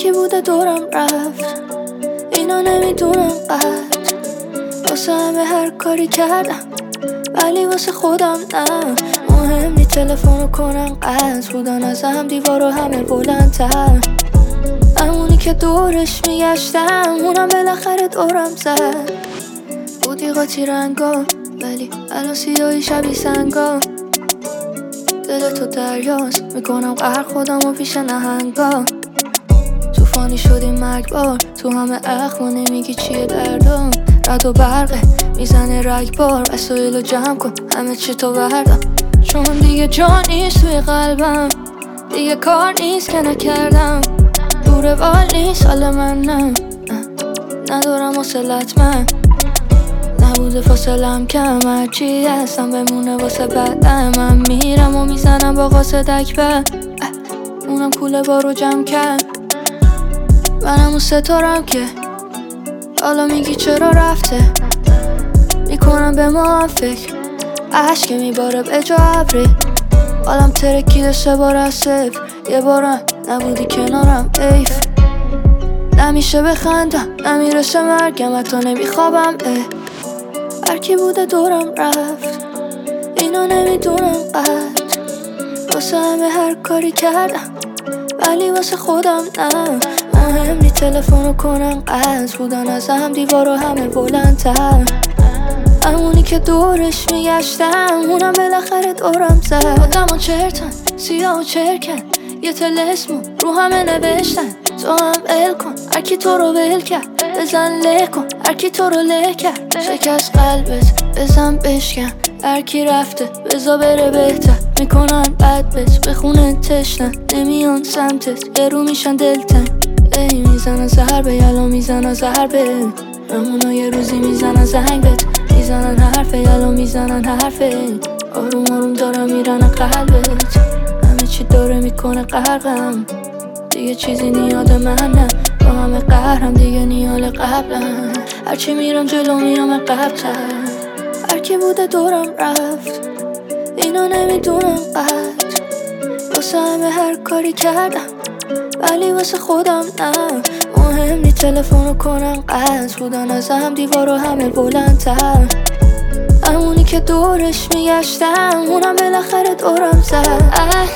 هرکی بوده دورم رفت، اینا نمیدونم قد واسه همه هر کاری کردم ولی واسه خودم نه. مهم نی تلفنو کنم قطع بودن ازم دیوارو همه بلندتر. همونی که دورش میگشتم اونم بالاخره دورم زد. بودی قاطی رنگا ولی الان سیاهی شبیه سنگا. دل تو دریاست میکنم قهر خودمو پیش نهنگا. توفانی شدی مرگبار تو همه اخم و نمیگی چیه دردم. رد و برقه میزنه رگبار وسایلو جمع کن همه چی تو بردم. چون دیگه جا نیست توی قلبم، دیگه کار نیست که نکردم. دوره وال نیست حال من نه، ندارم حوصلت من. نبوده فاصلم کم هرچی هستم بمونه واسه بعدم. من میرم و میزنم با قاصدک به اونم کوله بارو جمع کرد. منم اون ستارم که حالا میگی چرا رفته. میکنم به ما هم فکر عشق میباره به جا ابری. حالم ترکیده 3 بار از 0 یه بارم نبودی کنارم ایف. نمیشه بخندم نمیرسه مرگم حتی نمیخوابم هرکی بوده دورم رفت، اینو نمیدونم قد واسه همه هر کاری کردم ولی واسه خودم نه. مهم نی تلفنو کنم قطع بودن ازم دیوارو همه بلندتر. همونی که دورش میگشتم اونم بالاخره دورم زد. آدم و چرتن سیاه و چرکن یه تلسمو رو همه نوشتن. تو هم ال کن هرکی تو رو ول کرد، بزن له کن هرکی تو رو له کرد. شکست قلبت بزن بشکن هرکی رفته بزا بره بهتر. میکنن بد بس به خونه تشنن نمیان سمتت یه رو میشن دلتن. ای میزنن ضربه یلا میزنن ضربه همونا یه روزی میزنن زنگ بهت. میزنن حرفه یلا میزنن حرفه آروم آروم دارم میرن قلبت. همه چی داره میکنه غرقم دیگه چیزی نیاد من نه. با همه قهرم دیگه نیال قبلم هرچی میرم جلو میرم قبلتر. هرکی بوده دورم رفت اینا نمیدونم قد واسه همه هر کاری کردم ولی واسه خودم نه. مهم نی تلفنو کنم قطع بودن ازم دیوارو همه بلندتر. همونی که دورش میگشتم اونم بالاخره دورم زد.